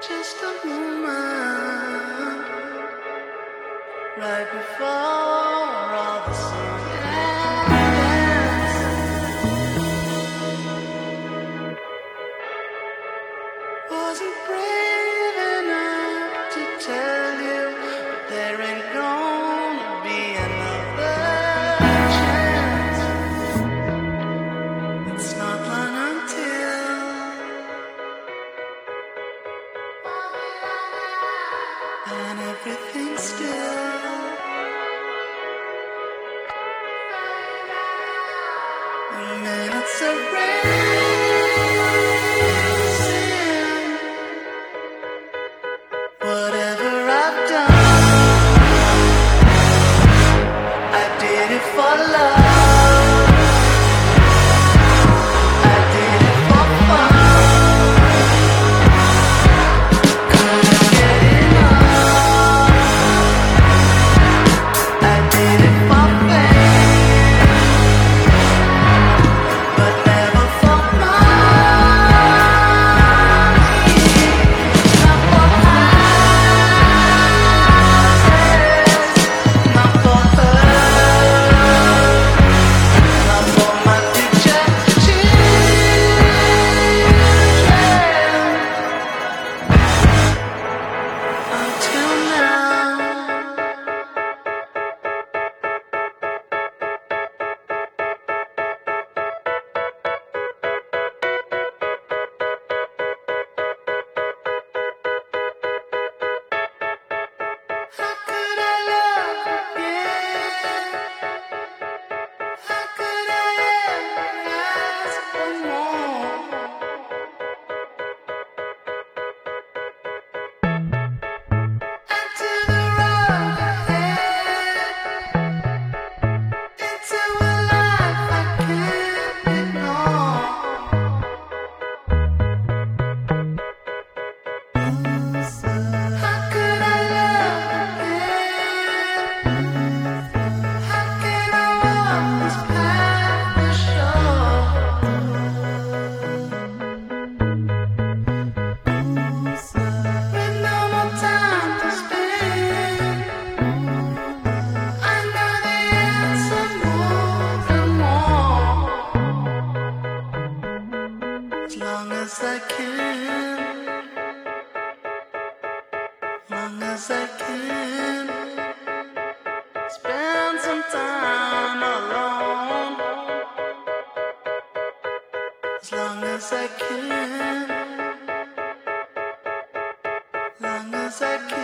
Just a moment right before all the sun ends. Wasn't brave enough to tell you, but there ain't gonna be another chance. It's not long until and everything's still. And then it's a racing. Whatever I've done, I did it for love. I did it for fun. Couldn't get enough. I did it for fame, but never for money. Not for houses, not for her, not for my future children. Until now. How could I love again? How could I ever ask for more? And to the road ahead, into a life I can't ignore. How could I love again? How can I walk this path to shore? With no more time to spend, I know the answer more and more. As long as I can, long as I can, spend some time alone. As long as I can, long as I can.